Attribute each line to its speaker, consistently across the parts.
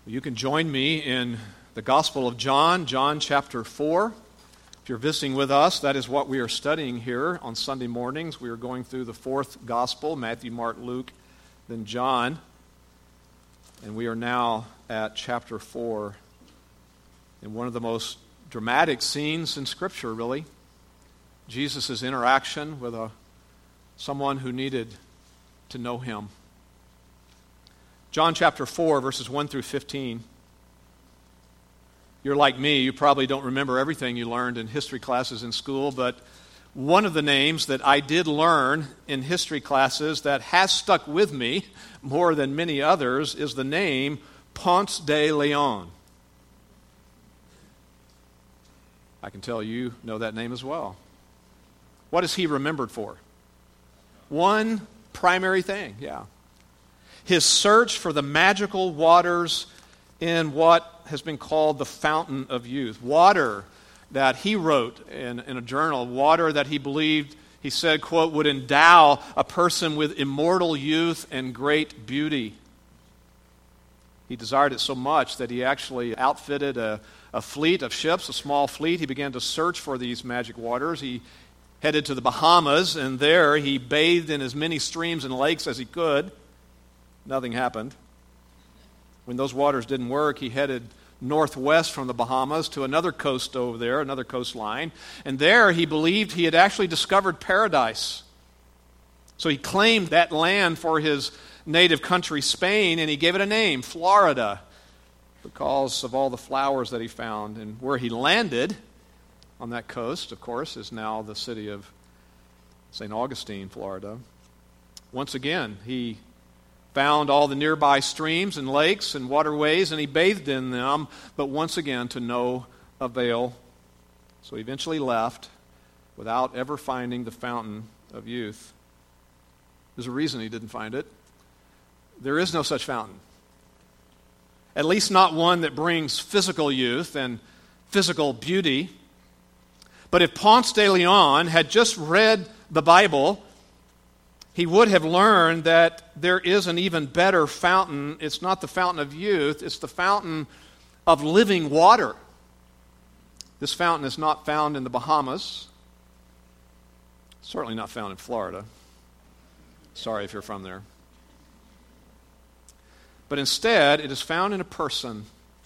Speaker 1: You can join me in the Gospel of John, John chapter 4. If you're visiting with us, that is what we are studying here on Sunday mornings. We are going through the fourth Gospel, Matthew, Mark, Luke, then John. And we are now at chapter 4 in one of the most dramatic scenes in Scripture, really. Jesus' interaction with someone who needed to know him. John chapter 4, verses 1 through 15. You're like me, you probably don't remember everything you learned in history classes in school, but one of the names that I did learn in history classes that has stuck with me more than many others is the name Ponce de Leon. I can tell you know that name as well. What is he remembered for? One primary thing, his search for the magical waters in what has been called the fountain of youth. Water that he wrote in a journal, water that he believed, he said, quote, would endow a person with immortal youth and great beauty. He desired it so much that he actually outfitted a fleet of ships, a small fleet. He began to search for these magic waters. He headed to the Bahamas, and there he bathed in as many streams and lakes as he could. Nothing happened. When those waters didn't work, he headed northwest from the Bahamas to another coast over there, another coastline. And there he believed he had actually discovered paradise. So he claimed that land for his native country, Spain, and he gave it a name, Florida, because of all the flowers that he found. And where he landed on that coast, of course, is now the city of St. Augustine, Florida. Once again, he found all the nearby streams and lakes and waterways, and he bathed in them, but once again to no avail. So he eventually left without ever finding the fountain of youth. There's a reason he didn't find it. There is no such fountain. At least not one that brings physical youth and physical beauty. But if Ponce de Leon had just read the Bible, he would have learned that there is an even better fountain. It's not the fountain of youth, it's the fountain of living water. This fountain is not found in the Bahamas. Certainly not found in Florida. Sorry if you're from there. But instead, it is found in a person.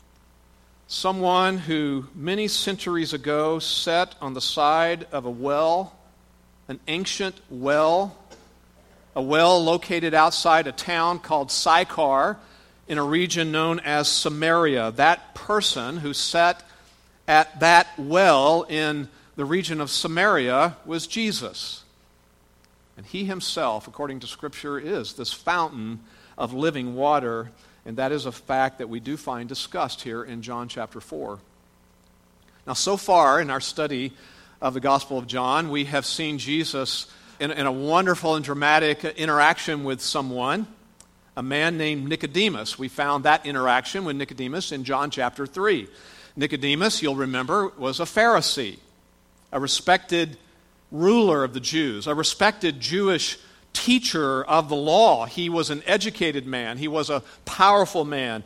Speaker 1: Someone who many centuries ago sat on the side of a well, an ancient well, a well located outside a town called Sychar in a region known as Samaria. That person who sat at that well in the region of Samaria was Jesus. And he himself, according to Scripture, is this fountain of living water, and that is a fact that we do find discussed here in John chapter 4. Now, so far in our study of the Gospel of John, we have seen Jesus in a wonderful and dramatic interaction with someone, a man named Nicodemus. We found that interaction with Nicodemus in John chapter 3. Nicodemus, you'll remember, was a Pharisee, a respected ruler of the Jews, a respected Jewish teacher of the law. He was an educated man. He was a powerful man.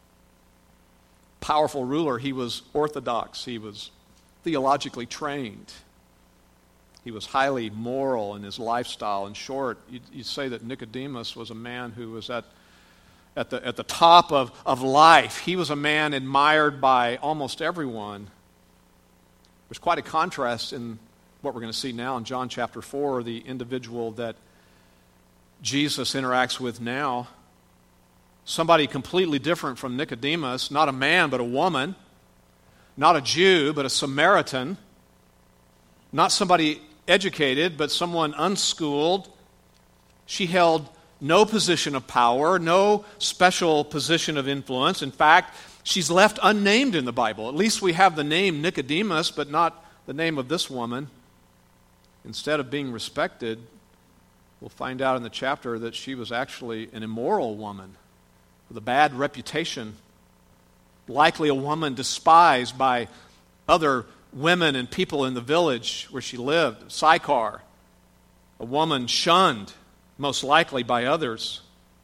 Speaker 1: Powerful ruler. He was orthodox. He was theologically trained. He was highly moral in his lifestyle. In short, you'd say that Nicodemus was a man who was at the top of life. He was a man admired by almost everyone. There's quite a contrast in what we're going to see now in John chapter 4, the individual that Jesus interacts with now. Somebody completely different from Nicodemus, not a man but a woman, not a Jew but a Samaritan, not somebody educated but someone unschooled. She held no position of power, no special position of influence. In fact, she's left unnamed in the Bible. At least we have the name Nicodemus, but not the name of this woman. Instead of being respected, we'll find out in the chapter that she was actually an immoral woman with a bad reputation, likely a woman despised by other women and people in the village where she lived, Sychar, a woman shunned, most likely by others.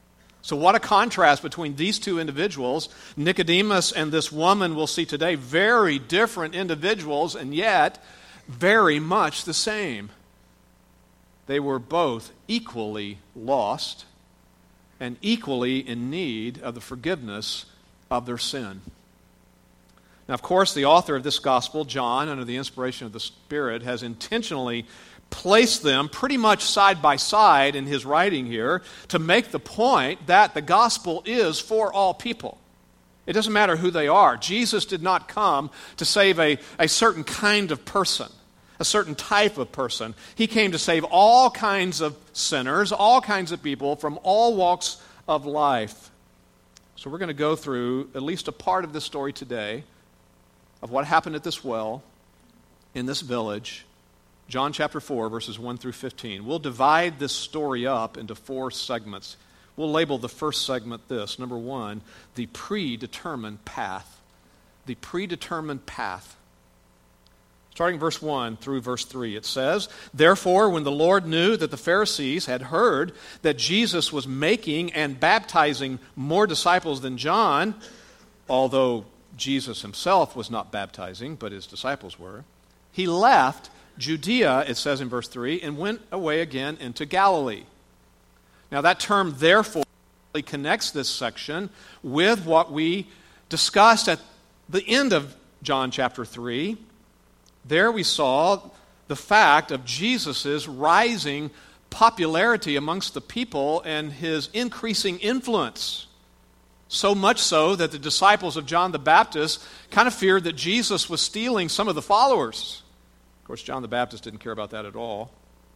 Speaker 1: So what a contrast between these two individuals. Nicodemus and this woman we'll see today, very different individuals, and yet very much the same. They were both equally lost and equally in need of the forgiveness of their sin. Now, of course, the author of this gospel, John, under the inspiration of the Spirit, has intentionally placed them pretty much side by side in his writing here to make the point that the gospel is for all people. It doesn't matter who they are. Jesus did not come to save a certain kind of person, a certain type of person. He came to save all kinds of sinners, all kinds of people from all walks of life. So we're going to go through at least a part of this story today of what happened at this well in this village, John chapter 4, verses 1 through 15. We'll divide this story up into 4 segments. We'll label the first segment this. Number 1, the predetermined path. The predetermined path. Starting verse 1 through verse 3, it says, "Therefore, when the Lord knew that the Pharisees had heard that Jesus was making and baptizing more disciples than John, although Jesus himself was not baptizing, but his disciples were, he left Judea," it says in verse 3, "and went away again into Galilee." Now that term, therefore, connects this section with what we discussed at the end of John chapter 3. There we saw the fact of Jesus' rising popularity amongst the people and his increasing influence. So much so that the disciples of John the Baptist kind of feared that Jesus was stealing some of the followers. Of course, John the Baptist didn't care about that at all.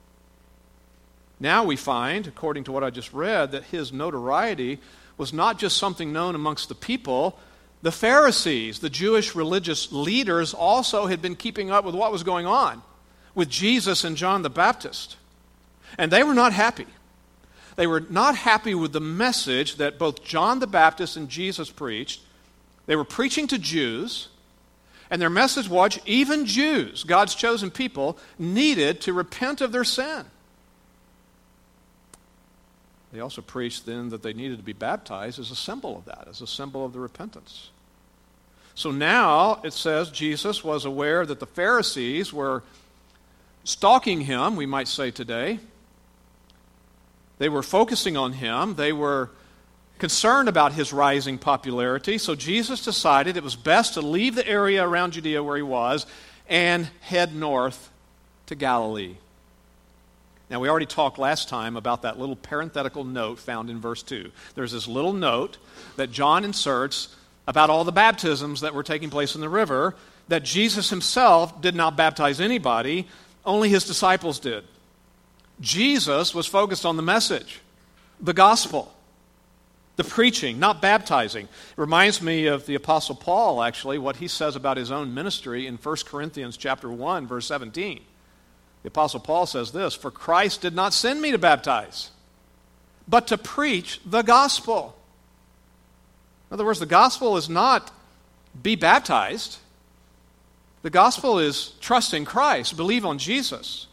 Speaker 1: Now we find, according to what I just read, that his notoriety was not just something known amongst the people. The Pharisees, the Jewish religious leaders, also had been keeping up with what was going on with Jesus and John the Baptist. And they were not happy. They were not happy with the message that both John the Baptist and Jesus preached. They were preaching to Jews, and their message was even Jews, God's chosen people, needed to repent of their sin. They also preached then that they needed to be baptized as a symbol of that, as a symbol of the repentance. So now it says Jesus was aware that the Pharisees were stalking him, we might say today. They were focusing on him. They were concerned about his rising popularity. So Jesus decided it was best to leave the area around Judea where he was and head north to Galilee. Now, we already talked last time about that little parenthetical note found in verse 2. There's this little note that John inserts about all the baptisms that were taking place in the river, that Jesus himself did not baptize anybody, only his disciples did. Jesus was focused on the message, the gospel, the preaching, not baptizing. It reminds me of the Apostle Paul, actually, what he says about his own ministry in 1 Corinthians chapter 1, verse 17. The Apostle Paul says this, "For Christ did not send me to baptize, but to preach the gospel." In other words, the gospel is not be baptized. The gospel is trust in Christ, believe on Jesus.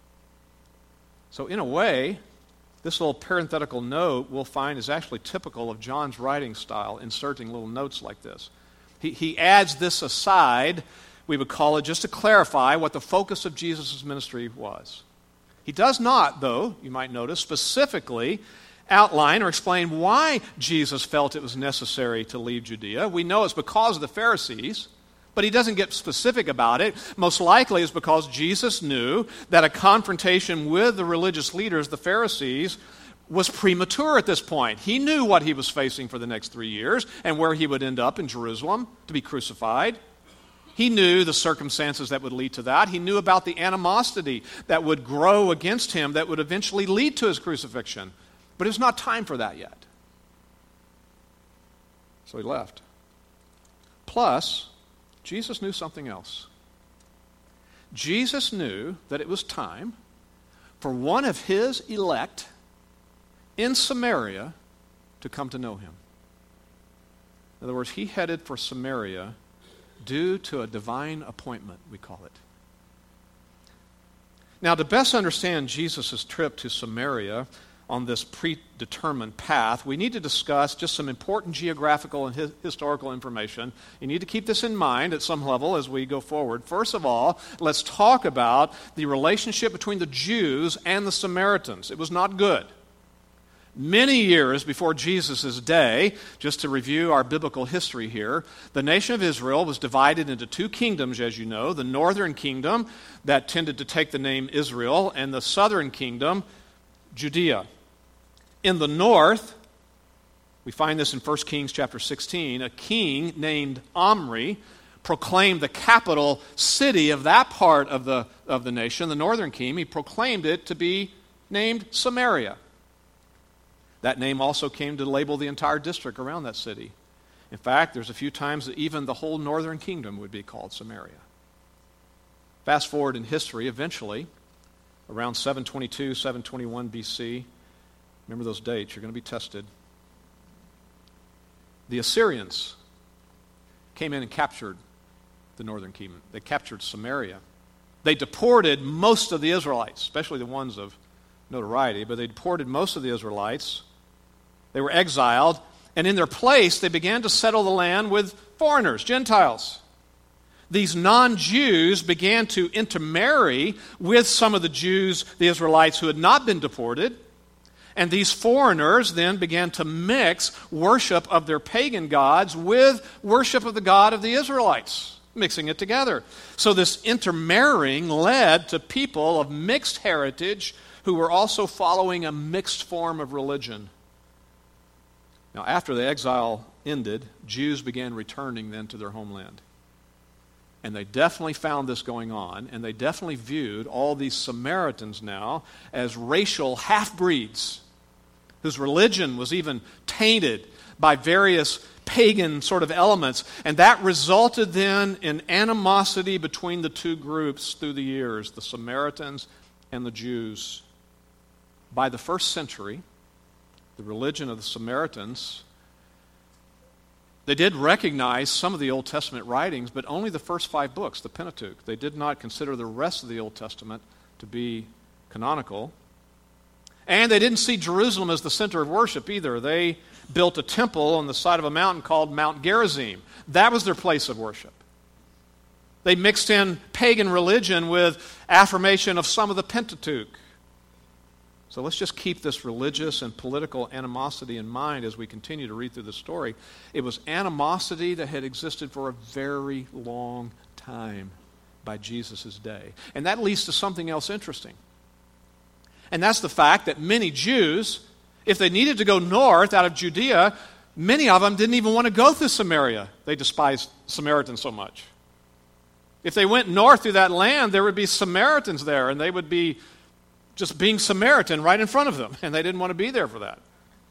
Speaker 1: So in a way, this little parenthetical note we'll find is actually typical of John's writing style, inserting little notes like this. He adds this aside, we would call it, just to clarify what the focus of Jesus' ministry was. He does not, though, you might notice, specifically outline or explain why Jesus felt it was necessary to leave Judea. We know it's because of the Pharisees, but he doesn't get specific about it. Most likely it's because Jesus knew that a confrontation with the religious leaders, the Pharisees, was premature at this point. He knew what he was facing for the next 3 years and where he would end up in Jerusalem to be crucified. He knew the circumstances that would lead to that. He knew about the animosity that would grow against him that would eventually lead to his crucifixion. But it was not time for that yet. So he left. Plus, Jesus knew something else. Jesus knew that it was time for one of his elect in Samaria to come to know him. In other words, he headed for Samaria due to a divine appointment, we call it. Now, to best understand Jesus' trip to Samaria, on this predetermined path, we need to discuss just some important geographical and historical information. You need to keep this in mind at some level as we go forward. First of all, let's talk about the relationship between the Jews and the Samaritans. It was not good. Many years before Jesus' day, just to review our biblical history here, the nation of Israel was divided into two kingdoms, as you know, the northern kingdom that tended to take the name Israel, and the southern kingdom, Judea. In the north, we find this in 1 Kings chapter 16, a king named Omri proclaimed the capital city of that part of the nation, the northern kingdom. He proclaimed it to be named Samaria. That name also came to label the entire district around that city. In fact, there's a few times that even the whole northern kingdom would be called Samaria. Fast forward in history, eventually, around 722, 721 BC, remember those dates, you're going to be tested. The Assyrians came in and captured the northern kingdom. They captured Samaria. They deported most of the Israelites, especially the ones of notoriety, but they deported most of the Israelites. They were exiled, and in their place, they began to settle the land with foreigners, Gentiles. These non-Jews began to intermarry with some of the Jews, the Israelites, who had not been deported. And these foreigners then began to mix worship of their pagan gods with worship of the God of the Israelites, mixing it together. So this intermarrying led to people of mixed heritage who were also following a mixed form of religion. Now, after the exile ended, Jews began returning then to their homeland. And they definitely found this going on, and they definitely viewed all these Samaritans now as racial half-breeds whose religion was even tainted by various pagan sort of elements. And that resulted then in animosity between the two groups through the years, the Samaritans and the Jews. By the first century, the religion of the Samaritans, they did recognize some of the Old Testament writings, but only the first 5 books, the Pentateuch. They did not consider the rest of the Old Testament to be canonical. And they didn't see Jerusalem as the center of worship either. They built a temple on the side of a mountain called Mount Gerizim. That was their place of worship. They mixed in pagan religion with affirmation of some of the Pentateuch. So let's just keep this religious and political animosity in mind as we continue to read through the story. It was animosity that had existed for a very long time by Jesus' day. And that leads to something else interesting. And that's the fact that many Jews, if they needed to go north out of Judea, many of them didn't even want to go through Samaria. They despised Samaritans so much. If they went north through that land, there would be Samaritans there, and they would be just being Samaritan right in front of them, and they didn't want to be there for that.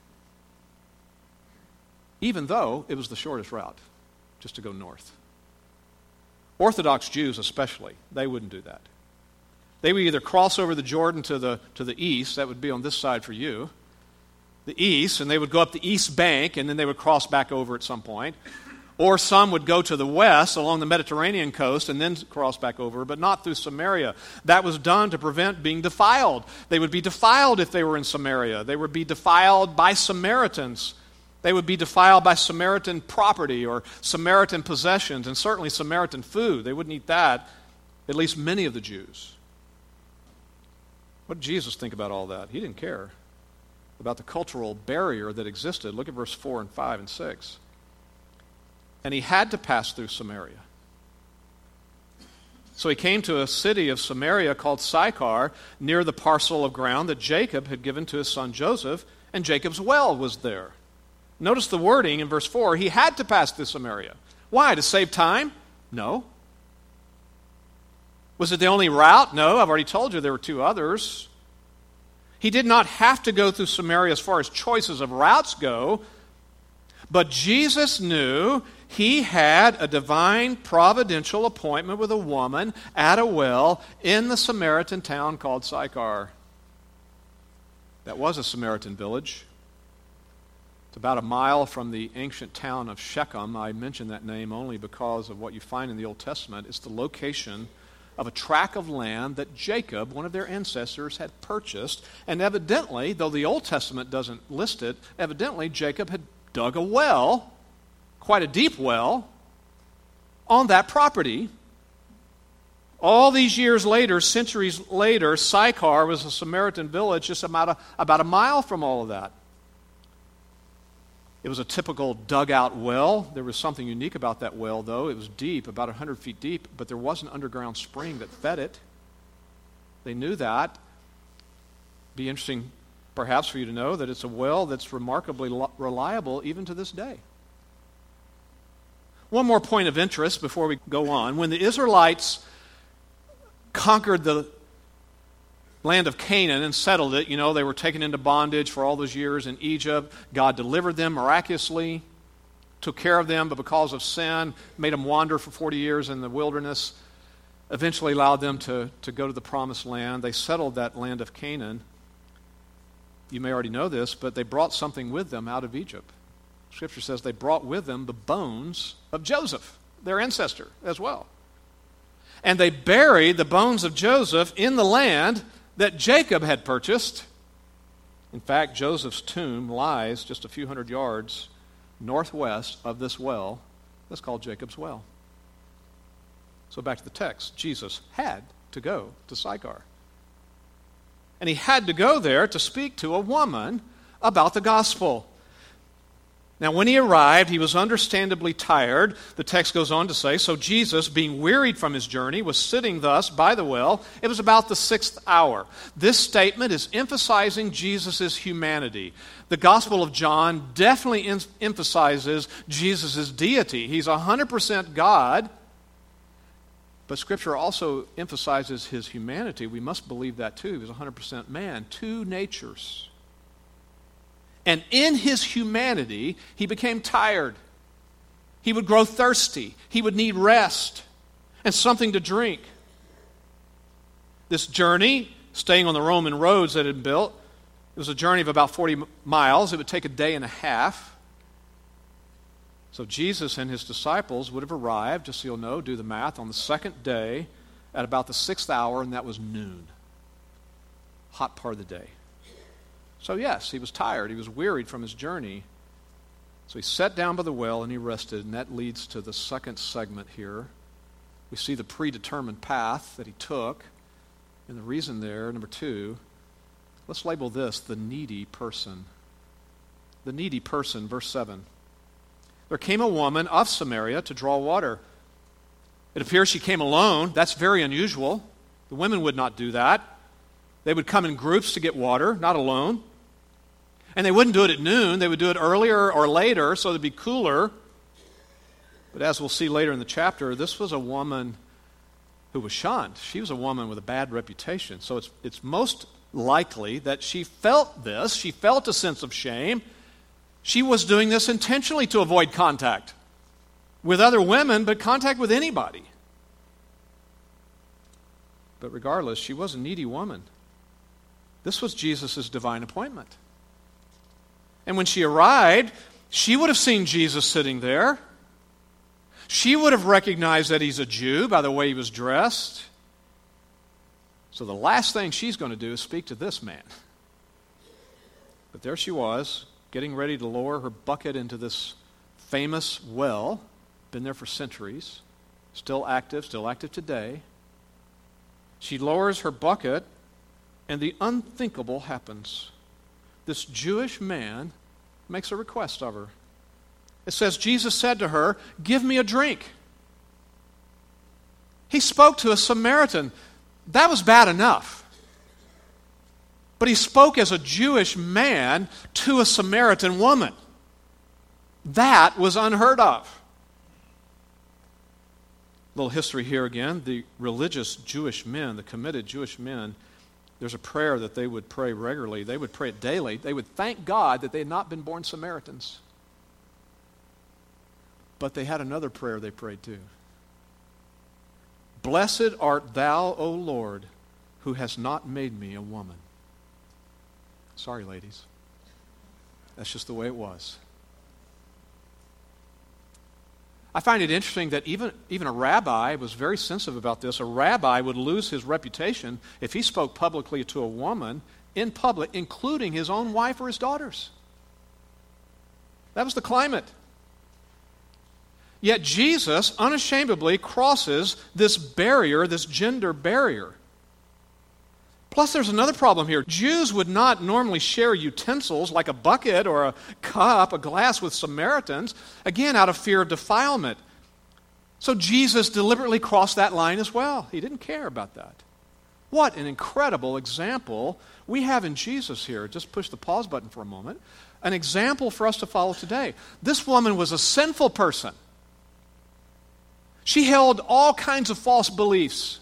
Speaker 1: Even though it was the shortest route, just to go north. Orthodox Jews especially, they wouldn't do that. They would either cross over the Jordan to the east, that would be on this side for you, the east, and they would go up the east bank, and then they would cross back over at some point. Or some would go to the west along the Mediterranean coast and then cross back over, but not through Samaria. That was done to prevent being defiled. They would be defiled if they were in Samaria. They would be defiled by Samaritans. They would be defiled by Samaritan property or Samaritan possessions, and certainly Samaritan food. They wouldn't eat that, at least many of the Jews. What did Jesus think about all that? He didn't care about the cultural barrier that existed. Look at verse 4 and 5 and 6. And he had to pass through Samaria. So he came to a city of Samaria called Sychar, near the parcel of ground that Jacob had given to his son Joseph, and Jacob's well was there. Notice the wording in verse 4. He had to pass through Samaria. Why? To save time? No. Was it the only route? No, I've already told you there were 2 others. He did not have to go through Samaria as far as choices of routes go, but Jesus knew he had a divine providential appointment with a woman at a well in the Samaritan town called Sychar. That was a Samaritan village. It's about a mile from the ancient town of Shechem. I mention that name only because of what you find in the Old Testament. It's the location of a tract of land that Jacob, one of their ancestors, had purchased. And evidently, though the Old Testament doesn't list it, evidently Jacob had dug a well, quite a deep well, on that property. All these years later, centuries later, Sychar was a Samaritan village just about a mile from all of that. It was a typical dugout well. There was something unique about that well, though. It was deep, about 100 feet deep, but there was an underground spring that fed it. They knew that. Be interesting, perhaps, for you to know that it's a well that's remarkably reliable even to this day. One more point of interest before we go on. When the Israelites conquered the land of Canaan and settled it, they were taken into bondage for all those years in Egypt. God delivered them miraculously, took care of them, but because of sin, made them wander for 40 years in the wilderness, eventually allowed them to go to the promised land. They settled that land of Canaan. You may already know this, but they brought something with them out of Egypt. Scripture says they brought with them the bones of Joseph, their ancestor, as well. And they buried the bones of Joseph in the land that Jacob had purchased. In fact, Joseph's tomb lies just a few hundred yards northwest of this well that's called Jacob's Well. So back to the text. Jesus had to go to Sychar. And he had to go there to speak to a woman about the gospel. Now, when he arrived, he was understandably tired. The text goes on to say, so Jesus, being wearied from his journey, was sitting thus by the well. It was about the 6th hour. This statement is emphasizing Jesus' humanity. The Gospel of John definitely emphasizes Jesus' deity. He's 100% God, but Scripture also emphasizes his humanity. We must believe that too. He was 100% man, two natures. And in his humanity, he became tired. He would grow thirsty. He would need rest and something to drink. This journey, staying on the Roman roads that had been built, it was a journey of about 40 miles. It would take a day and a half. So Jesus and his disciples would have arrived, just so you'll know, do the math, on the second day at about the 6th hour, and that was noon. Hot part of the day. So yes, he was tired. He was wearied from his journey. So he sat down by the well and he rested, and that leads to the second segment here. We see the predetermined path that he took, and the reason there, number 2, let's label this the needy person. The needy person, verse 7. There came a woman of Samaria to draw water. It appears she came alone. That's very unusual. The women would not do that. They would come in groups to get water, not alone. And they wouldn't do it at noon. They would do it earlier or later so it'd be cooler. But as we'll see later in the chapter, this was a woman who was shunned. She was a woman with a bad reputation. So it's most likely that she felt this. She felt a sense of shame. She was doing this intentionally to avoid contact with other women, but contact with anybody. But regardless, she was a needy woman. This was Jesus' divine appointment. And when she arrived, she would have seen Jesus sitting there. She would have recognized that he's a Jew by the way he was dressed. So the last thing she's going to do is speak to this man. But there she was, getting ready to lower her bucket into this famous well, been there for centuries, still active today. She lowers her bucket, and the unthinkable happens. This Jewish man makes a request of her. It says, Jesus said to her, "Give me a drink." He spoke to a Samaritan. That was bad enough. But he spoke as a Jewish man to a Samaritan woman. That was unheard of. A little history here again. The religious Jewish men, the committed Jewish men, there's a prayer that they would pray regularly. They would pray it daily. They would thank God that they had not been born Samaritans. But they had another prayer they prayed too. Blessed art thou, O Lord, who hast not made me a woman. Sorry, ladies. That's just the way it was. I find it interesting that even a rabbi was very sensitive about this. A rabbi would lose his reputation if he spoke publicly to a woman in public, including his own wife or his daughters. That was the climate. Yet Jesus unashamedly crosses this barrier, this gender barrier. Plus, there's another problem here. Jews would not normally share utensils like a bucket or a cup, a glass with Samaritans, again, out of fear of defilement. So Jesus deliberately crossed that line as well. He didn't care about that. What an incredible example we have in Jesus here. Just push the pause button for a moment. An example for us to follow today. This woman was a sinful person. She held all kinds of false beliefs.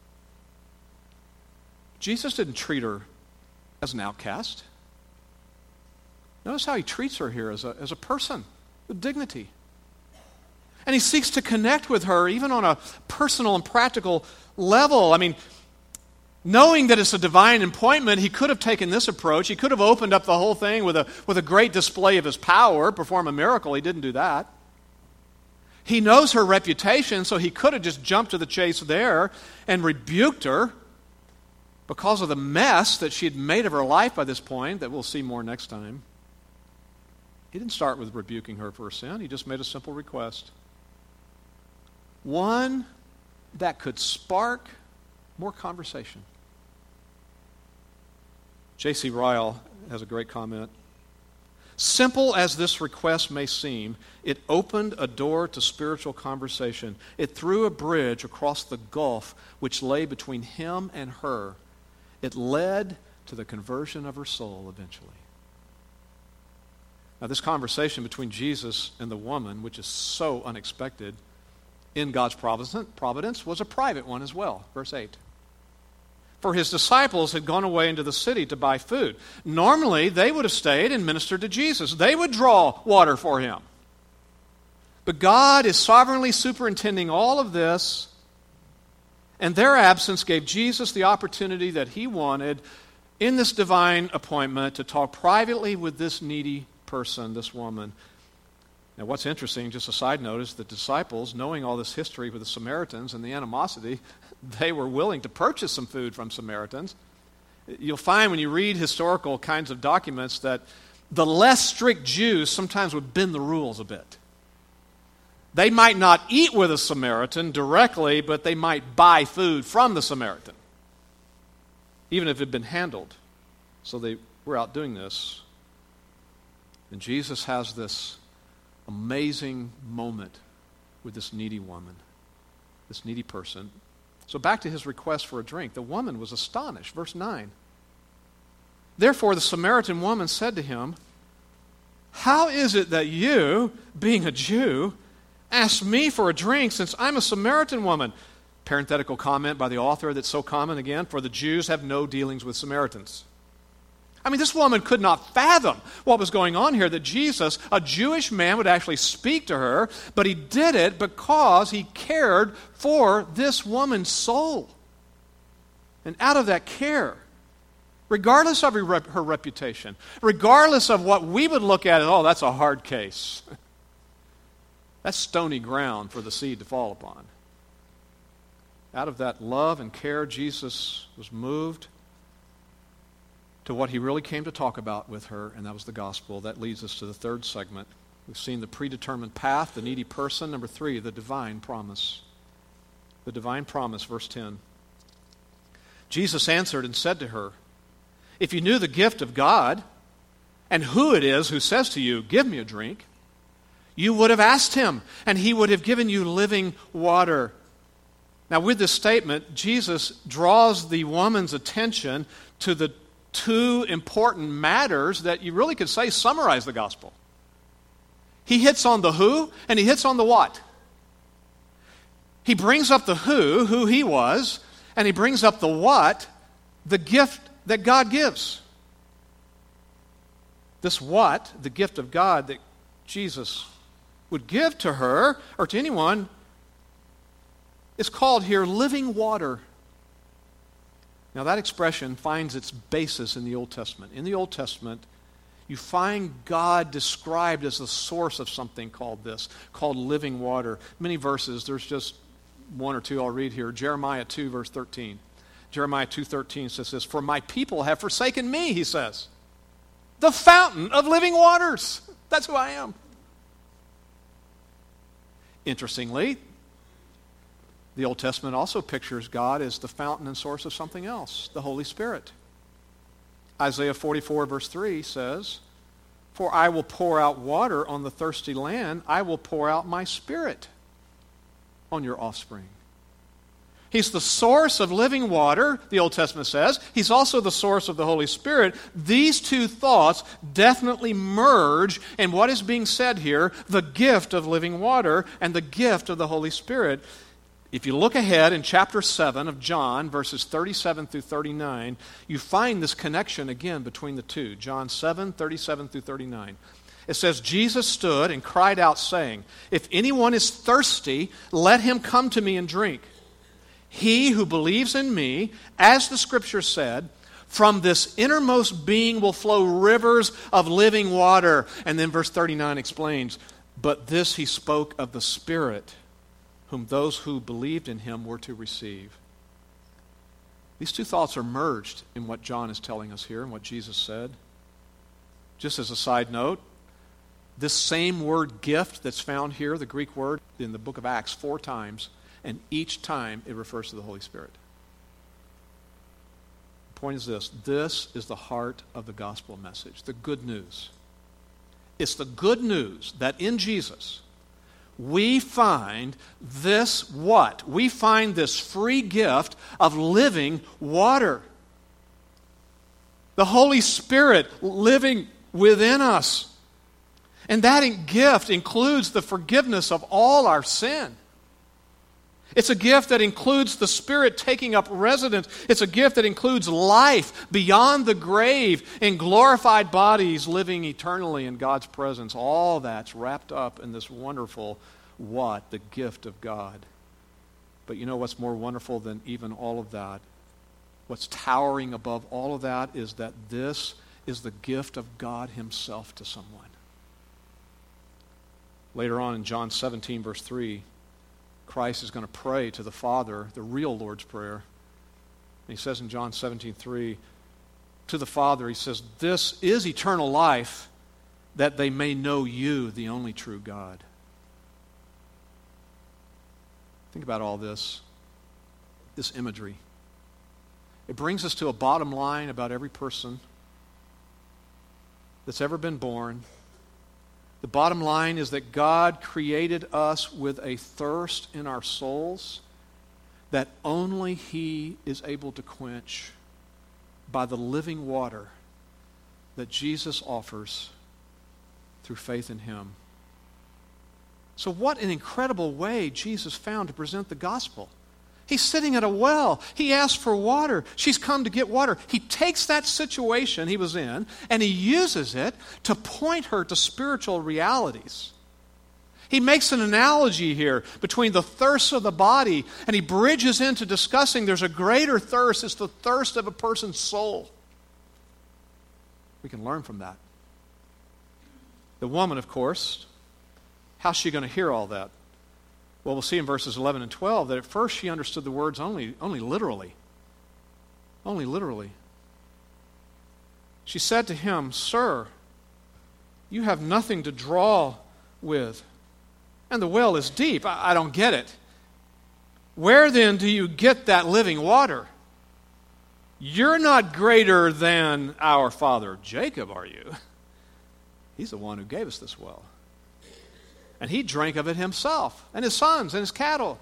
Speaker 1: Jesus didn't treat her as an outcast. Notice how he treats her here as a person with dignity. And he seeks to connect with her even on a personal and practical level. I mean, knowing that it's a divine appointment, he could have taken this approach. He could have opened up the whole thing with a great display of his power, perform a miracle. He didn't do that. He knows her reputation, so he could have just jumped to the chase there and rebuked her because of the mess that she had made of her life by this point, that we'll see more next time. He didn't start with rebuking her for her sin. He just made a simple request. One that could spark more conversation. J.C. Ryle has a great comment. Simple as this request may seem, it opened a door to spiritual conversation. It threw a bridge across the gulf which lay between him and her. It led to the conversion of her soul eventually. Now, this conversation between Jesus and the woman, which is so unexpected in God's providence, was a private one as well. Verse 8. For his disciples had gone away into the city to buy food. Normally, they would have stayed and ministered to Jesus. They would draw water for him. But God is sovereignly superintending all of this, and their absence gave Jesus the opportunity that he wanted in this divine appointment to talk privately with this needy person, this woman. Now, what's interesting, just a side note, is the disciples, knowing all this history with the Samaritans and the animosity, they were willing to purchase some food from Samaritans. You'll find when you read historical kinds of documents that the less strict Jews sometimes would bend the rules a bit. They might not eat with a Samaritan directly, but they might buy food from the Samaritan, even if it had been handled. So they were out doing this. And Jesus has this amazing moment with this needy woman, this needy person. So back to his request for a drink. The woman was astonished. Verse 9. Therefore the Samaritan woman said to him, how is it that you, being a Jew, ask me for a drink since I'm a Samaritan woman? Parenthetical comment by the author that's so common again, for the Jews have no dealings with Samaritans. I mean, this woman could not fathom what was going on here, that Jesus, a Jewish man, would actually speak to her, but he did it because he cared for this woman's soul. And out of that care, regardless of her reputation, regardless of what we would look at as, oh, that's a hard case. That's stony ground for the seed to fall upon. Out of that love and care, Jesus was moved to what he really came to talk about with her, and that was the gospel. That leads us to the third segment. We've seen the predetermined path, the needy person. Number 3, the divine promise. The divine promise, verse 10. Jesus answered and said to her, if you knew the gift of God and who it is who says to you, give me a drink, you would have asked him, and he would have given you living water. Now, with this statement, Jesus draws the woman's attention to the two important matters that you really could say summarize the gospel. He hits on the who, and he hits on the what. He brings up the who he was, and he brings up the what, the gift that God gives. This what, the gift of God that Jesus would give to her, or to anyone, is called here living water. Now that expression finds its basis in the Old Testament. In the Old Testament, you find God described as the source of something called living water. Many verses, there's just one or two I'll read here. Jeremiah 2, verse 13. Jeremiah 2:13 says this, "For my people have forsaken me," he says, "the fountain of living waters." That's who I am. Interestingly, the Old Testament also pictures God as the fountain and source of something else, the Holy Spirit. Isaiah 44, verse 3 says, "For I will pour out water on the thirsty land. I will pour out my Spirit on your offspring." He's the source of living water, the Old Testament says. He's also the source of the Holy Spirit. These two thoughts definitely merge in what is being said here, the gift of living water and the gift of the Holy Spirit. If you look ahead in chapter 7 of John, verses 37 through 39, you find this connection again between the two. John 7, 37 through 39. It says, "Jesus stood and cried out, saying, 'If anyone is thirsty, let him come to me and drink. He who believes in me, as the Scripture said, from this innermost being will flow rivers of living water.'" And then verse 39 explains, "But this he spoke of the Spirit, whom those who believed in him were to receive." These two thoughts are merged in what John is telling us here and what Jesus said. Just as a side note, this same word gift that's found here, the Greek word, in the book of Acts 4 times, and each time it refers to the Holy Spirit. The point is this is the heart of the gospel message, the good news. It's the good news that in Jesus, we find this what? We find this free gift of living water. The Holy Spirit living within us. And that gift includes the forgiveness of all our sin. It's a gift that includes the Spirit taking up residence. It's a gift that includes life beyond the grave in glorified bodies living eternally in God's presence. All that's wrapped up in this wonderful what? The gift of God. But you know what's more wonderful than even all of that? What's towering above all of that is that this is the gift of God Himself to someone. Later on in John 17, verse 3, Christ is going to pray to the Father, the real Lord's Prayer. And He says in John 17:3, to the Father, He says, "This is eternal life, that they may know you, the only true God." Think about all this imagery. It brings us to a bottom line about every person that's ever been born. The bottom line is that God created us with a thirst in our souls that only He is able to quench by the living water that Jesus offers through faith in Him. So what an incredible way Jesus found to present the gospel. He's sitting at a well. He asked for water. She's come to get water. He takes that situation he was in and He uses it to point her to spiritual realities. He makes an analogy here between the thirst of the body, and He bridges into discussing there's a greater thirst. It's the thirst of a person's soul. We can learn from that. The woman, of course, how's she going to hear all that? Well, we'll see in verses 11 and 12 that at first she understood the words only literally. Only literally. She said to Him, "Sir, you have nothing to draw with, and the well is deep." I don't get it. "Where then do you get that living water? You're not greater than our father Jacob, are you? He's the one who gave us this well. And he drank of it himself, and his sons, and his cattle."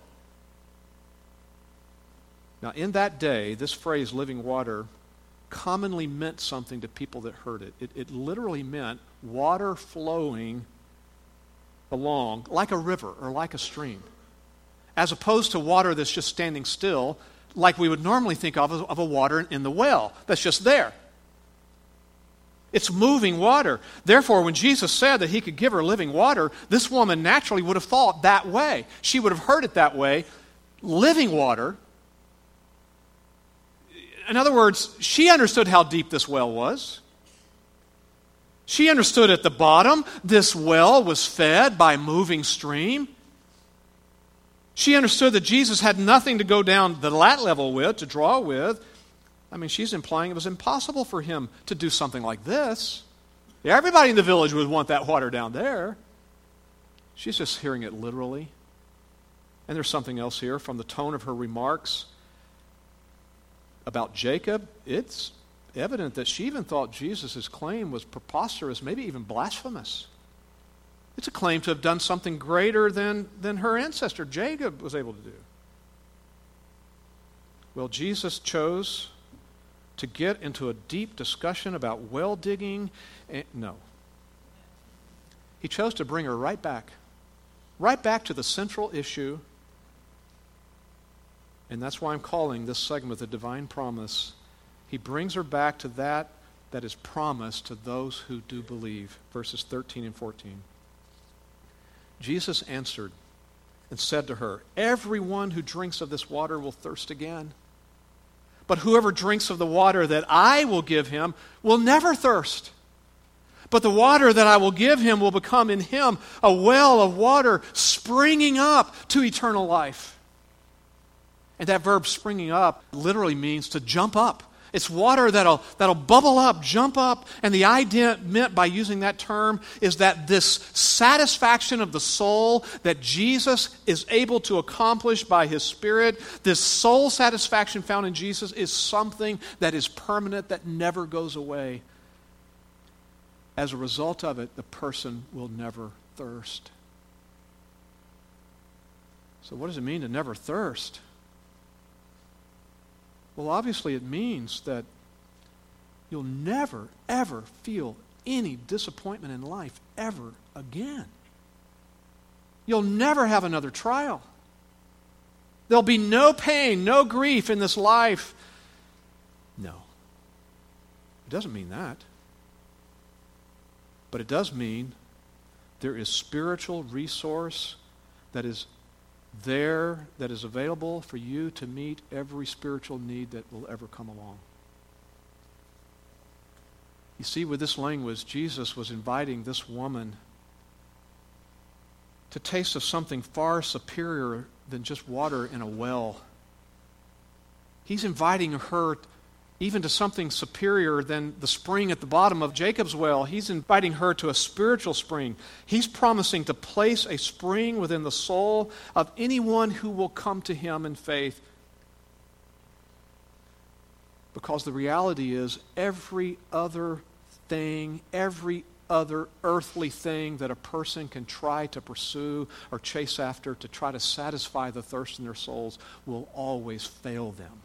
Speaker 1: Now, in that day, this phrase, living water, commonly meant something to people that heard it. It literally meant water flowing along like a river or like a stream, as opposed to water that's just standing still, like we would normally think of a water in the well that's just there. It's moving water. Therefore, when Jesus said that He could give her living water, this woman naturally would have thought that way. She would have heard it that way. Living water. In other words, she understood how deep this well was. She understood at the bottom, this well was fed by a moving stream. She understood that Jesus had nothing to go down the that level with, to draw with. I mean, she's implying it was impossible for him to do something like this. Everybody in the village would want that water down there. She's just hearing it literally. And there's something else here from the tone of her remarks about Jacob. It's evident that she even thought Jesus' claim was preposterous, maybe even blasphemous. It's a claim to have done something greater than her ancestor Jacob was able to do. Well, Jesus chose to get into a deep discussion about well digging. No. He chose to bring her right back to the central issue. And that's why I'm calling this segment the divine promise. He brings her back to that is promised to those who do believe. Verses 13 and 14. Jesus answered and said to her, "Everyone who drinks of this water will thirst again. But whoever drinks of the water that I will give him will never thirst. But the water that I will give him will become in him a well of water springing up to eternal life." And that verb springing up literally means to jump up. It's water that'll bubble up, jump up. And the idea meant by using that term is that this satisfaction of the soul that Jesus is able to accomplish by His Spirit, this soul satisfaction found in Jesus, is something that is permanent, that never goes away. As a result of it, the person will never thirst. So what does it mean to never thirst? Well, obviously it means that you'll never, ever feel any disappointment in life ever again. You'll never have another trial. There'll be no pain, no grief in this life. No. It doesn't mean that. But it does mean there is spiritual resource that is there, that is available for you to meet every spiritual need that will ever come along. You see, with this language, Jesus was inviting this woman to taste of something far superior than just water in a well. He's inviting her even to something superior than the spring at the bottom of Jacob's well. He's inviting her to a spiritual spring. He's promising to place a spring within the soul of anyone who will come to Him in faith. Because the reality is, every other thing, every other earthly thing that a person can try to pursue or chase after to try to satisfy the thirst in their souls will always fail them.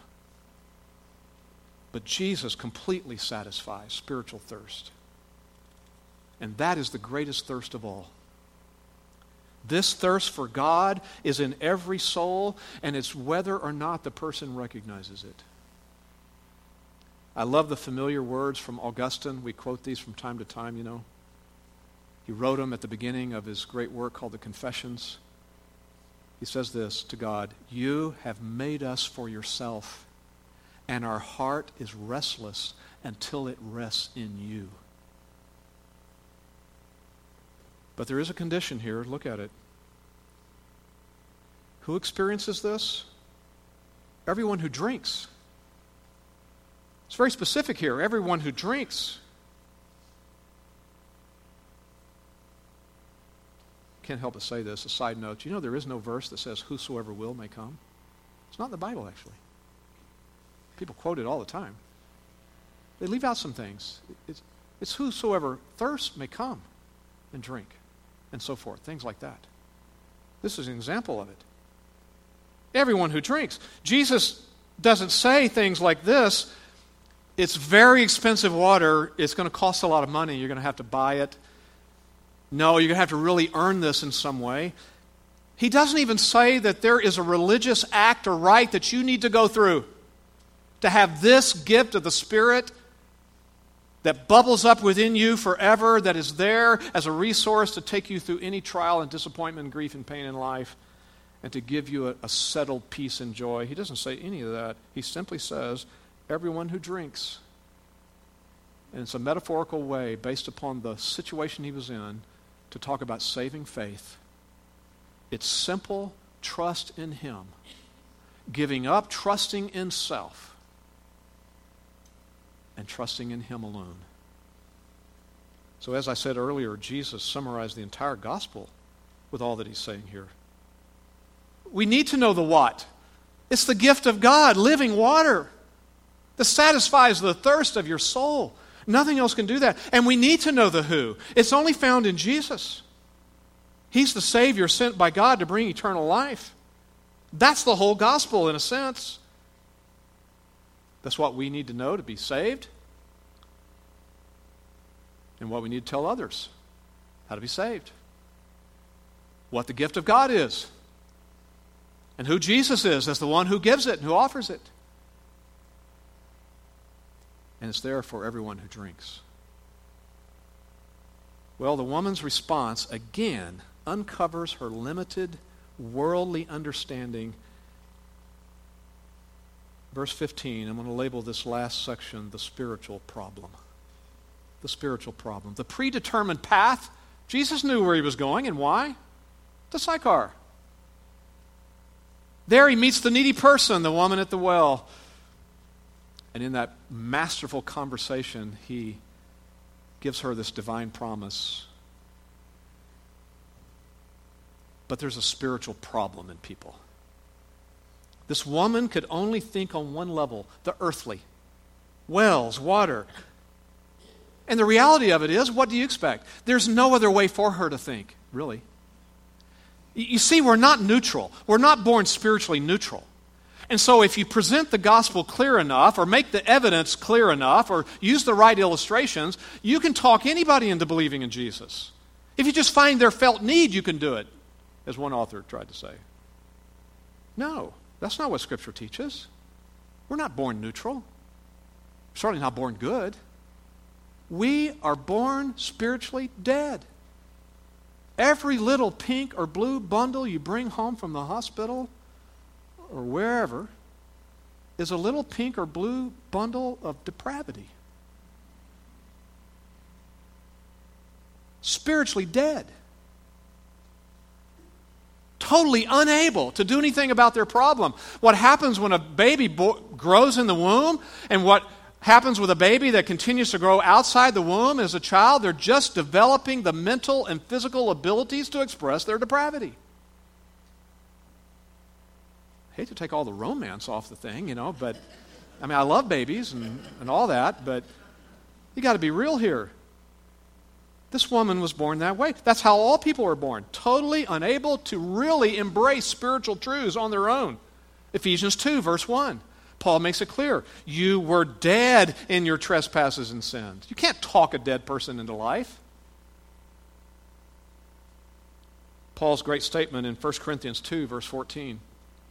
Speaker 1: But Jesus completely satisfies spiritual thirst. And that is the greatest thirst of all. This thirst for God is in every soul, and it's whether or not the person recognizes it. I love the familiar words from Augustine. We quote these from time to time, you know. He wrote them at the beginning of his great work called the Confessions. He says this to God: "You have made us for yourself, and our heart is restless until it rests in you." But there is a condition here. Look at it. Who experiences this? Everyone who drinks. It's very specific here. Everyone who drinks. Can't help but say this, a side note. You know, there is no verse that says whosoever will may come. It's not in the Bible, actually. People quote it all the time. They leave out some things. It's whosoever thirsts may come and drink, and so forth, things like that. This is an example of it. Everyone who drinks. Jesus doesn't say things like this: it's very expensive water, it's going to cost a lot of money, you're going to have to buy it. No, you're going to have to really earn this in some way. He doesn't even say that there is a religious act or rite that you need to go through to have this gift of the Spirit that bubbles up within you forever, that is there as a resource to take you through any trial and disappointment and grief and pain in life, and to give you a settled peace and joy. He doesn't say any of that. He simply says, everyone who drinks. and it's a metaphorical way based upon the situation he was in to talk about saving faith. It's simple trust in him, giving up trusting in self, and trusting in him alone. So as I said earlier, Jesus summarized the entire gospel with all that he's saying here. We need to know the what. It's the gift of God, living water that satisfies the thirst of your soul. Nothing else can do that. And we need to know the who. It's only found in Jesus. He's the Savior sent by God to bring eternal life. That's the whole gospel in a sense. That's what we need to know to be saved. And what we need to tell others how to be saved. What the gift of God is. And who Jesus is as the one who gives it and who offers it. And it's there for everyone who drinks. Well, the woman's response again uncovers her limited worldly understanding. Verse 15, I'm going to label this last section the spiritual problem. The spiritual problem. The predetermined path, Jesus knew where he was going and why. To Sychar. There he meets the needy person, the woman at the well. And in that masterful conversation, he gives her this divine promise. But there's a spiritual problem in people. This woman could only think on one level, the earthly. Wells, water. And the reality of it is, what do you expect? There's no other way for her to think, really. You see, we're not neutral. We're not born spiritually neutral. And so if you present the gospel clear enough, or make the evidence clear enough, or use the right illustrations, you can talk anybody into believing in Jesus. If you just find their felt need, you can do it, as one author tried to say. No, that's not what Scripture teaches. We're not born neutral. We're certainly not born good. We are born spiritually dead. Every little pink or blue bundle you bring home from the hospital or wherever is a little pink or blue bundle of depravity. Spiritually dead. Totally unable to do anything about their problem. What happens when a baby grows in the womb, and what happens with a baby that continues to grow outside the womb as a child, they're just developing the mental and physical abilities to express their depravity. I hate to take all the romance off the thing, but I mean, I love babies and all that, but you got to be real here. This woman was born that way. That's how all people are born, totally unable to really embrace spiritual truths on their own. Ephesians 2, verse 1. Paul makes it clear. You were dead in your trespasses and sins. You can't talk a dead person into life. Paul's great statement in 1 Corinthians 2, verse 14.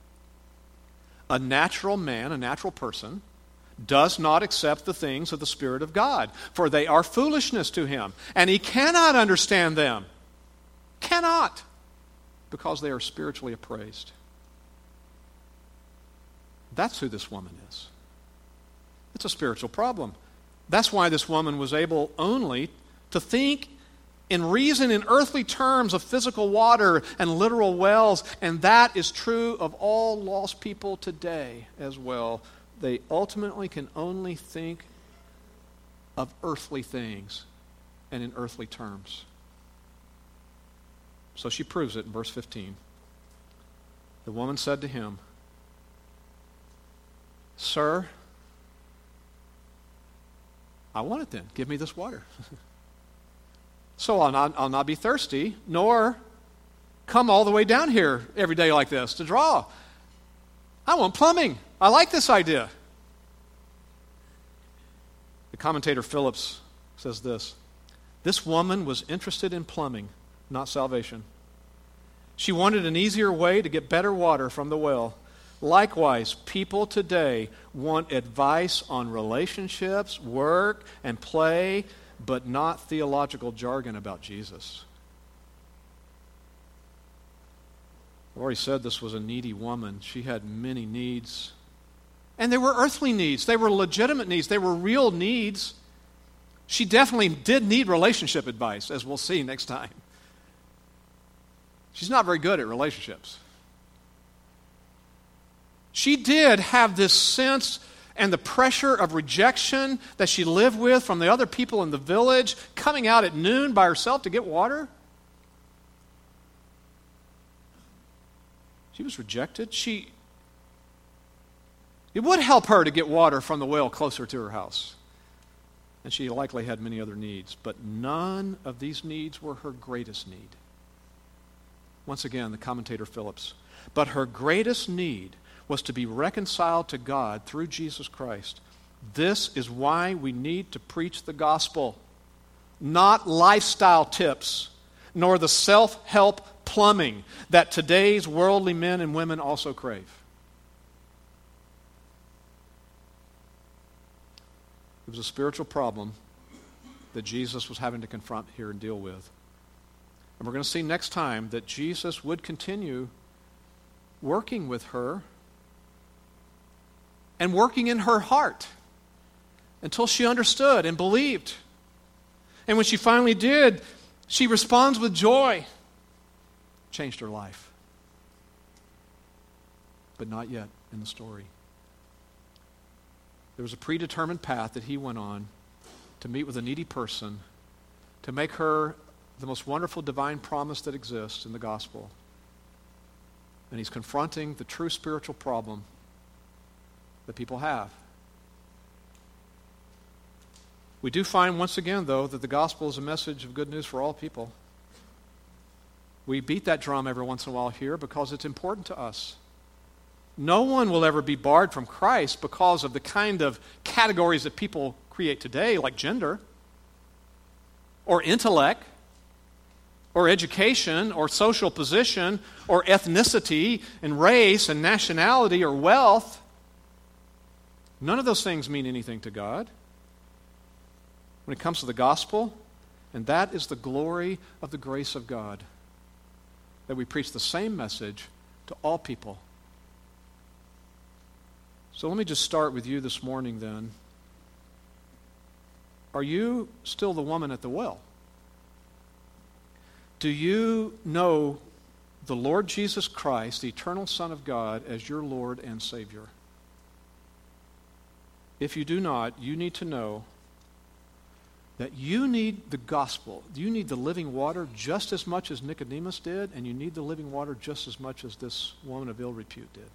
Speaker 1: A natural man, a natural person, does not accept the things of the Spirit of God, for they are foolishness to him, and he cannot understand them. Cannot, because they are spiritually appraised. That's who this woman is. It's a spiritual problem. That's why this woman was able only to think and reason in earthly terms of physical water and literal wells, and that is true of all lost people today as well. They ultimately can only think of earthly things and in earthly terms. So she proves it in verse 15. The woman said to him, Sir, I want it then. Give me this water. So I'll not be thirsty, nor come all the way down here every day like this to draw. I want plumbing. I like this idea. The commentator Phillips says this. This woman was interested in plumbing, not salvation. She wanted an easier way to get better water from the well. Likewise, people today want advice on relationships, work, and play, but not theological jargon about Jesus. I've already said this was a needy woman. She had many needs. And they were earthly needs. They were legitimate needs. They were real needs. She definitely did need relationship advice, as we'll see next time. She's not very good at relationships. She did have this sense and the pressure of rejection that she lived with from the other people in the village, coming out at noon by herself to get water. She was rejected. It would help her to get water from the well closer to her house. And she likely had many other needs, but none of these needs were her greatest need. Once again, the commentator Phillips. But her greatest need was to be reconciled to God through Jesus Christ. This is why we need to preach the gospel, not lifestyle tips, nor the self-help plumbing that today's worldly men and women also crave. It was a spiritual problem that Jesus was having to confront here and deal with. And we're going to see next time that Jesus would continue working with her and working in her heart until she understood and believed. And when she finally did, she responds with joy. Changed her life. But not yet in the story. There was a predetermined path that he went on to meet with a needy person, to make her the most wonderful divine promise that exists in the gospel. And he's confronting the true spiritual problem that people have. We do find once again, though, that the gospel is a message of good news for all people. We beat that drum every once in a while here because it's important to us. No one will ever be barred from Christ because of the kind of categories that people create today, like gender, or intellect, or education, or social position, or ethnicity, and race, and nationality, or wealth. None of those things mean anything to God when it comes to the gospel, and that is the glory of the grace of God, that we preach the same message to all people. So let me just start with you this morning then. Are you still the woman at the well? Do you know the Lord Jesus Christ, the eternal Son of God, as your Lord and Savior? If you do not, you need to know that you need the gospel. You need the living water just as much as Nicodemus did, and you need the living water just as much as this woman of ill repute did.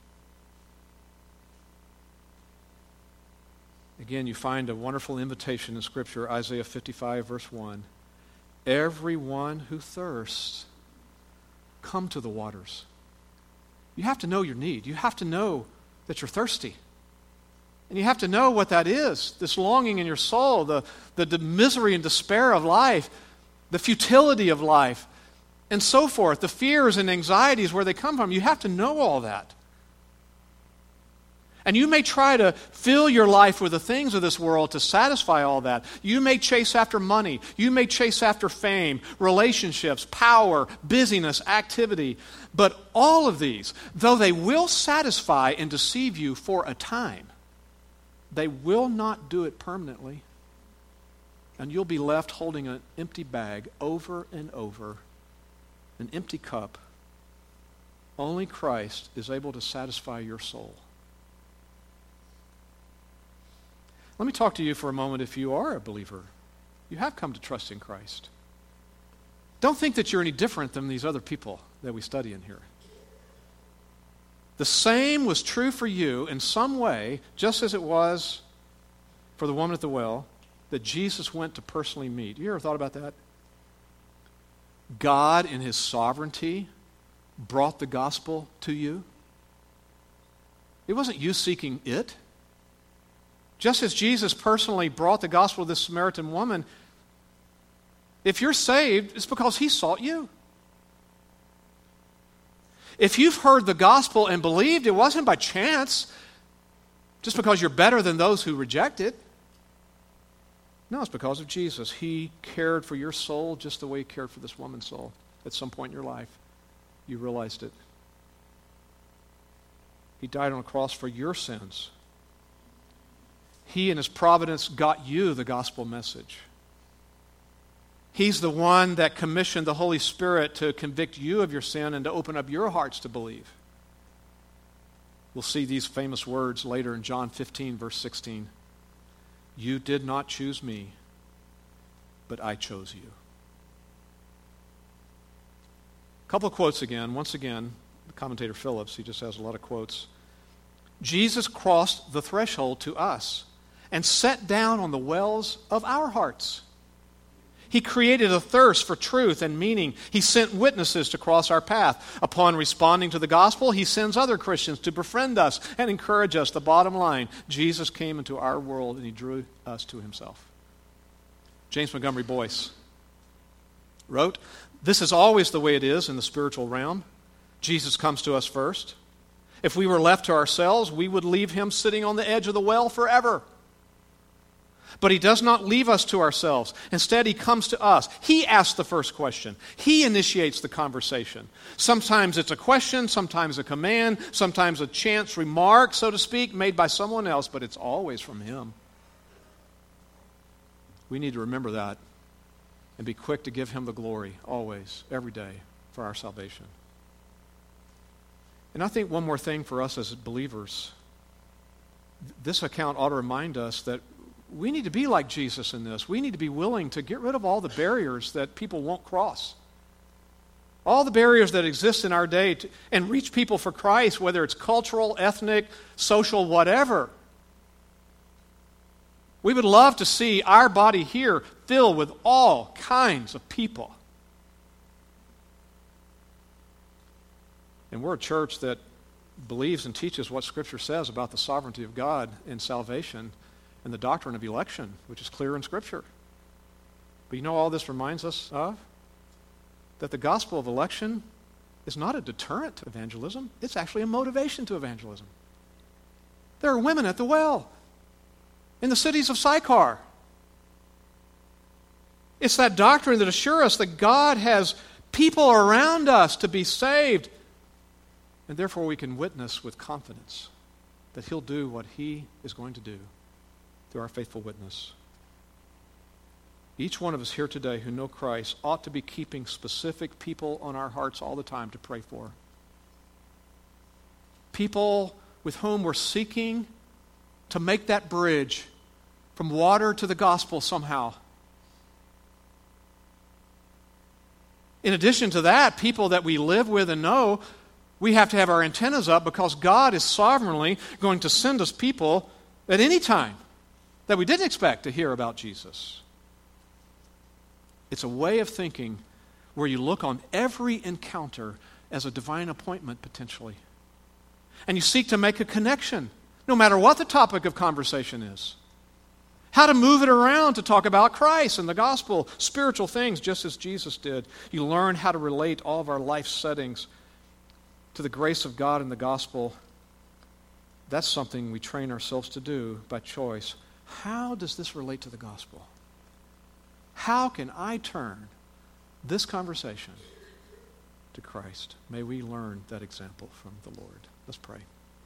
Speaker 1: Again, you find a wonderful invitation in Scripture, Isaiah 55, verse 1. Everyone who thirsts, come to the waters. You have to know your need. You have to know that you're thirsty. And you have to know what that is, this longing in your soul, the misery and despair of life, the futility of life, and so forth, the fears and anxieties, where they come from. You have to know all that. And you may try to fill your life with the things of this world to satisfy all that. You may chase after money. You may chase after fame, relationships, power, busyness, activity. But all of these, though they will satisfy and deceive you for a time, they will not do it permanently. And you'll be left holding an empty bag over and over, an empty cup. Only Christ is able to satisfy your soul. Let me talk to you for a moment if you are a believer. You have come to trust in Christ. Don't think that you're any different than these other people that we study in here. The same was true for you in some way, just as it was for the woman at the well, that Jesus went to personally meet. You ever thought about that? God, in His sovereignty, brought the gospel to you. It wasn't you seeking it. Just as Jesus personally brought the gospel to this Samaritan woman, if you're saved, it's because He sought you. If you've heard the gospel and believed, it wasn't by chance, just because you're better than those who reject it. No, it's because of Jesus. He cared for your soul just the way He cared for this woman's soul. At some point in your life, you realized it. He died on a cross for your sins. He in His providence got you the gospel message. He's the one that commissioned the Holy Spirit to convict you of your sin and to open up your hearts to believe. We'll see these famous words later in John 15, verse 16. You did not choose me, but I chose you. A couple of quotes again. Once again, the commentator Phillips, he just has a lot of quotes. Jesus crossed the threshold to us and sat down on the wells of our hearts. He created a thirst for truth and meaning. He sent witnesses to cross our path. Upon responding to the gospel, He sends other Christians to befriend us and encourage us. The bottom line, Jesus came into our world and He drew us to Himself. James Montgomery Boyce wrote, "This is always the way it is in the spiritual realm. Jesus comes to us first. If we were left to ourselves, we would leave Him sitting on the edge of the well forever. But He does not leave us to ourselves. Instead, He comes to us. He asks the first question. He initiates the conversation. Sometimes it's a question, sometimes a command, sometimes a chance remark, so to speak, made by someone else, but it's always from Him." We need to remember that and be quick to give Him the glory, always, every day, for our salvation. And I think one more thing for us as believers, this account ought to remind us that we need to be like Jesus in this. We need to be willing to get rid of all the barriers that people won't cross. All the barriers that exist in our day and reach people for Christ, whether it's cultural, ethnic, social, whatever. We would love to see our body here filled with all kinds of people. And we're a church that believes and teaches what Scripture says about the sovereignty of God in salvation and the doctrine of election, which is clear in Scripture. But you know all this reminds us of? That the gospel of election is not a deterrent to evangelism. It's actually a motivation to evangelism. There are women at the well in the cities of Sychar. It's that doctrine that assures us that God has people around us to be saved, and therefore we can witness with confidence that He'll do what He is going to do through our faithful witness. Each one of us here today who know Christ ought to be keeping specific people on our hearts all the time to pray for. People with whom we're seeking to make that bridge from water to the gospel somehow. In addition to that, people that we live with and know, we have to have our antennas up because God is sovereignly going to send us people at any time that we didn't expect to hear about Jesus. It's a way of thinking where you look on every encounter as a divine appointment potentially. And you seek to make a connection, no matter what the topic of conversation is. How to move it around to talk about Christ and the gospel, spiritual things, just as Jesus did. You learn how to relate all of our life settings to the grace of God and the gospel. That's something we train ourselves to do by choice. How does this relate to the gospel? How can I turn this conversation to Christ? May we learn that example from the Lord. Let's pray.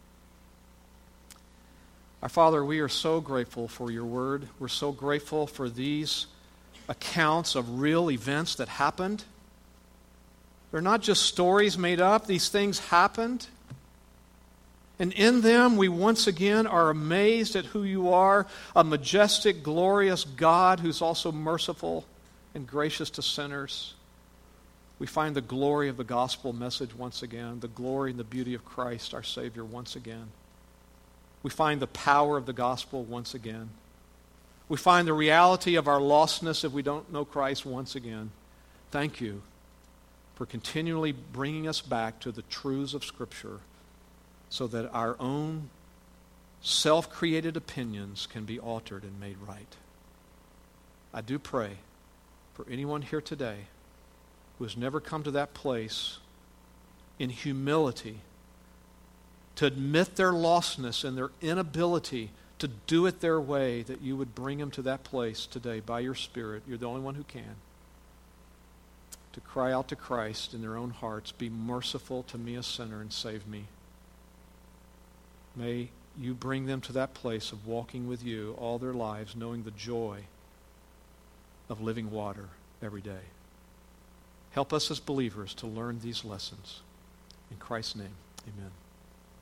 Speaker 1: Our Father, we are so grateful for your word. We're so grateful for these accounts of real events that happened. They're not just stories made up. These things happened. And in them, we once again are amazed at who you are, a majestic, glorious God who's also merciful and gracious to sinners. We find the glory of the gospel message once again, the glory and the beauty of Christ, our Savior, once again. We find the power of the gospel once again. We find the reality of our lostness if we don't know Christ once again. Thank you for continually bringing us back to the truths of Scripture so that our own self-created opinions can be altered and made right. I do pray for anyone here today who has never come to that place in humility to admit their lostness and their inability to do it their way, that you would bring them to that place today by your Spirit. You're the only one who can. To cry out to Christ in their own hearts, be merciful to me, a sinner, and save me. May you bring them to that place of walking with you all their lives, knowing the joy of living water every day. Help us as believers to learn these lessons. In Christ's name, amen.